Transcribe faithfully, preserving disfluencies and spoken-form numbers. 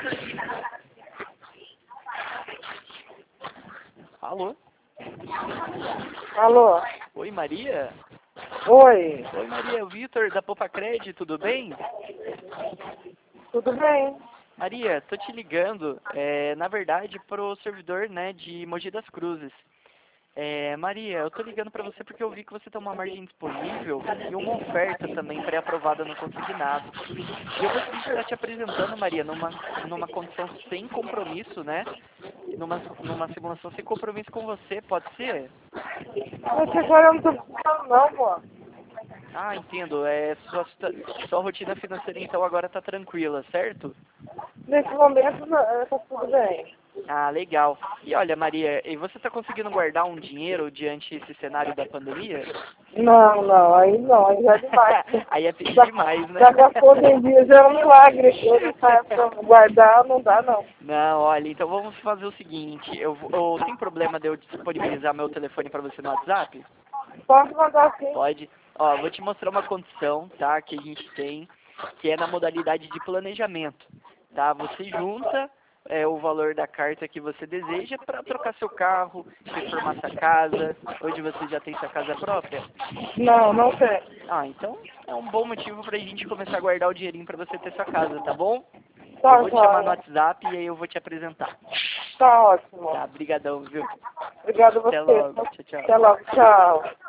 Alô? Alô? Oi, Maria? Oi, Oi, Maria, o Vitor da Poupa Cred, tudo bem? tudo bem? Maria, tô te ligando, é, na verdade, pro servidor, né, de Mogi das Cruzes. É, Maria, eu tô ligando pra você porque eu vi que você tem uma margem disponível e uma oferta também pré-aprovada no consignado. E eu gostaria de estar te apresentando, Maria, numa, numa condição sem compromisso, né? Numa, numa simulação sem compromisso com você, pode ser? Mas agora eu não tô precisando não, amor. Ah, entendo. É, sua, sua rotina financeira então agora tá tranquila, certo? Nesse momento não, é, tá tudo bem. Ah, legal. E olha, Maria, e você está conseguindo guardar um dinheiro diante esse cenário da pandemia? Não, não, aí não, aí já é demais. Aí é pedir Já, demais, né? já gastou em dia, já é um milagre. Eu não saio pra guardar, não dá não. Não, olha, então vamos fazer o seguinte. Eu, vou- eu, tem problema de eu disponibilizar meu telefone para você no WhatsApp? Pode mandar sim. Pode. Ó, vou te mostrar uma condição, tá, que a gente tem, que é na modalidade de planejamento, tá? Você junta é, o valor da carta que você deseja para trocar seu carro, reformar sua casa. Hoje você já tem sua casa própria? Não, não tem. Ah, então é um bom motivo pra gente começar a guardar o dinheirinho pra você ter sua casa, tá bom? Eu Tá, vou te chamar no joia. WhatsApp e aí eu vou te apresentar. Tá ótimo. Tá, brigadão, viu? Obrigada a Até você. logo. Tchau, tchau. Até logo, tchau.